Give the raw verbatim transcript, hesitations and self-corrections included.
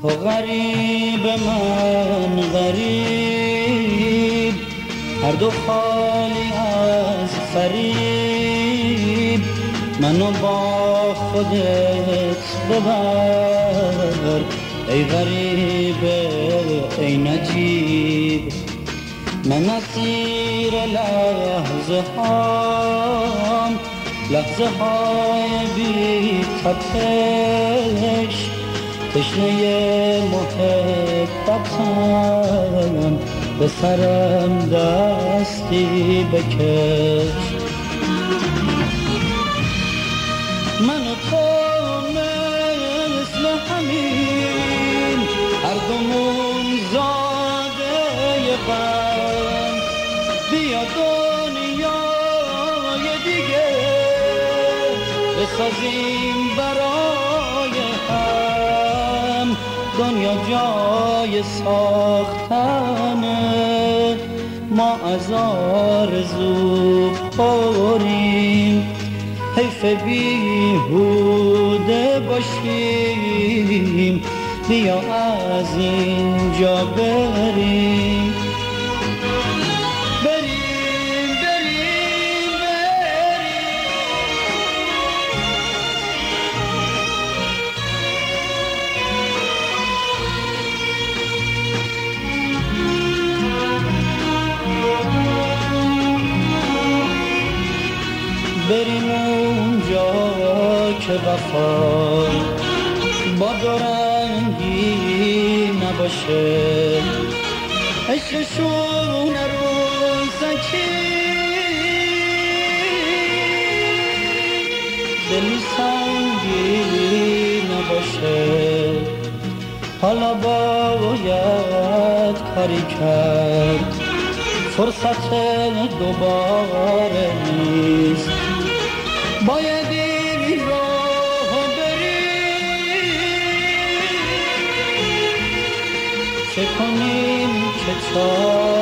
تو غریب من غریب، هر دو خالی از فریب، منو با خودت ببر ای غریب ای نجیب. من اسیر لحظه هام، لحظه های بی تپش، تشنه محبتم، به سرم دستی بکش. من و تو مثل همین، هر دومون زاده غم، بیا دنیای دیگه بسازیم برای هم. دنیا جای ساختنه، ما از آرزو خوریم، حیف بیهوده باشیم، بیا از اینجا بریم. بریم بریم بریم اونجا که وفا با دورنگی نباشه، عشقشون روزکی دلی سنگی نباشه. حالا باید کاری کرد، فرصت دوباره نیست، باید این راه بریم. چه کنیم که چاره